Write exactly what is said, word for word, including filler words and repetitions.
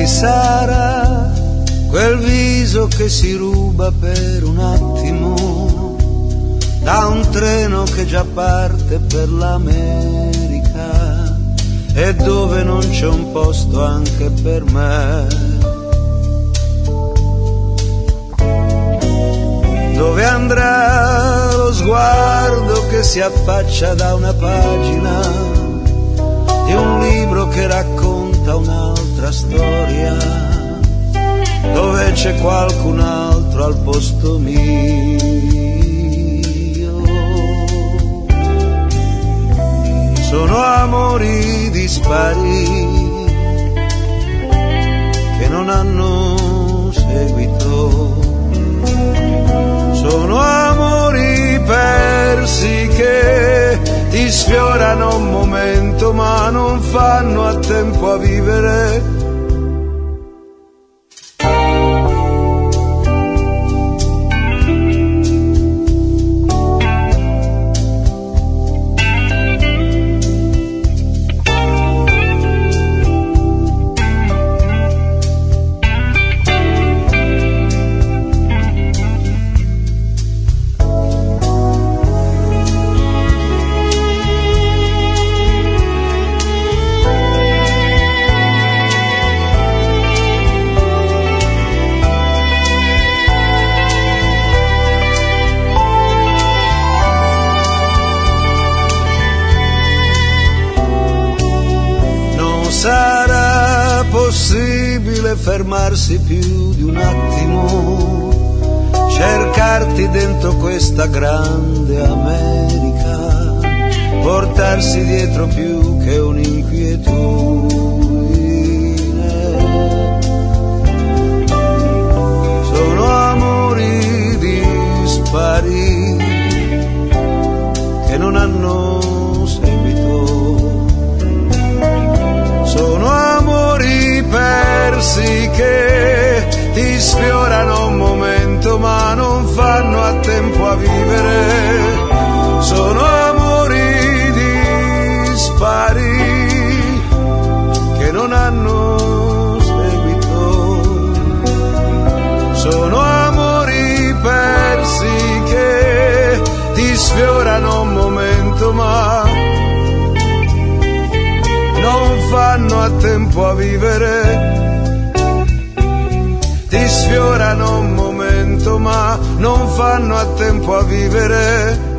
sarà quel viso che si ruba per un attimo da un treno che già parte per l'America e dove non c'è un posto anche per me, dove andrà lo sguardo che si affaccia da una pagina di un libro che racconta un'altra storia, dove c'è qualcun altro al posto mio. Sono amori dispari che non hanno seguito, sono amori persi che ti sfiorano un momento ma non fanno a tempo a vivere. Sarà possibile fermarsi più di un attimo, cercarti dentro questa grande America, portarsi dietro più che un'inquietudine. Sono amori dispari che non hanno seguito, sono amori persi che ti sfiorano un momento ma non fanno a tempo a vivere. Sono amori dispari che non hanno seguito, sono amori persi che ti sfiorano un momento ma non fanno a tempo a vivere, ti sfiorano un momento ma non fanno a tempo a vivere.